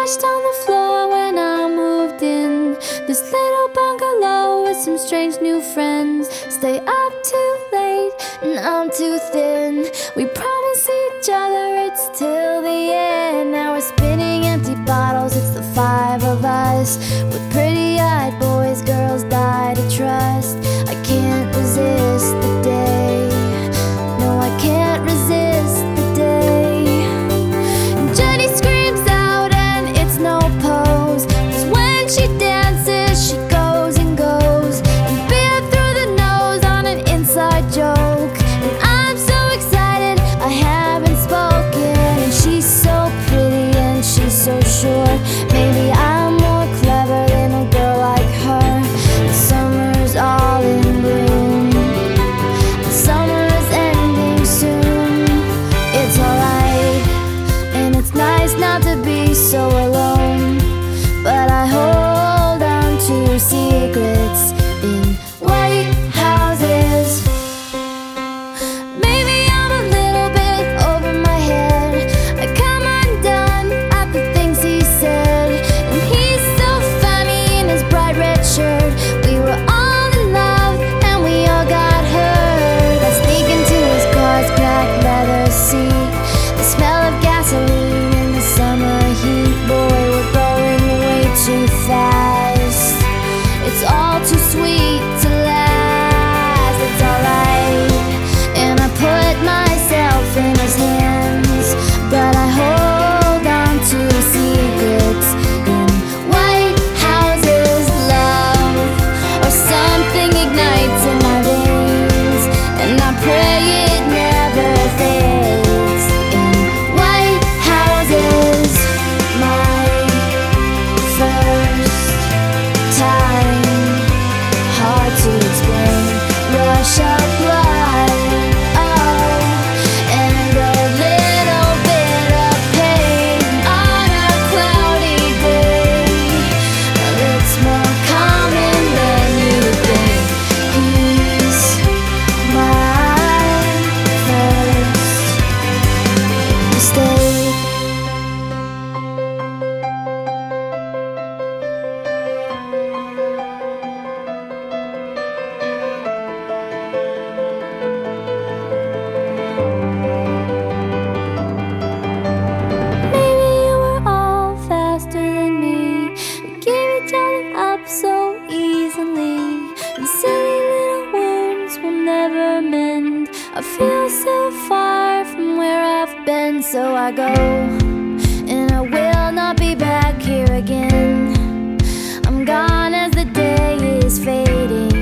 crashed on the floor when I moved in this little bungalow with some strange new friends. Stay up too late and I'm too thin. We promise each other it's till the end. Now we're spinning empty bottles, it's the five of us, with pretty-eyed boys, girls die to trust. I can't resist the day. No, I can't resist the day. And Jenny screams out and it's no pose, 'cause when she dances she goes and goes, and beer through the nose on an inside joke. And I'm so excited I haven't spoken, and she's so pretty and she's so sure. Maybe I'm more clever than a girl like her. The summer's all in bloom, the summer's ending soon. It's alright, and it's nice not to be so alone, but I hold on to secrets in white houses. Maybe I'm a little bit over my head. I come undone at the things he said, and he's so funny in his bright red shirt. We were all in love and we all got hurt. I sneak into his car's cracked leather seat, the smell of gasoline in the summer heat. Boy, we're going way too fast. It's all too sweet to last. It's alright, and I put myself in his hands, but I hold on to secrets in white houses. Love or something ignites in my veins, and I pray it never fades. In white houses, my first time, hard to explain, rush of blood, oh, and a little bit of pain on a cloudy day. Well, it's more common than you think. He's my first mistake. Maybe you were all faster than me. We gave each other up so easily, and silly little wounds will never mend. I feel so far from where I've been, so I go, and I will not be back here again. I'm gone as the day is fading.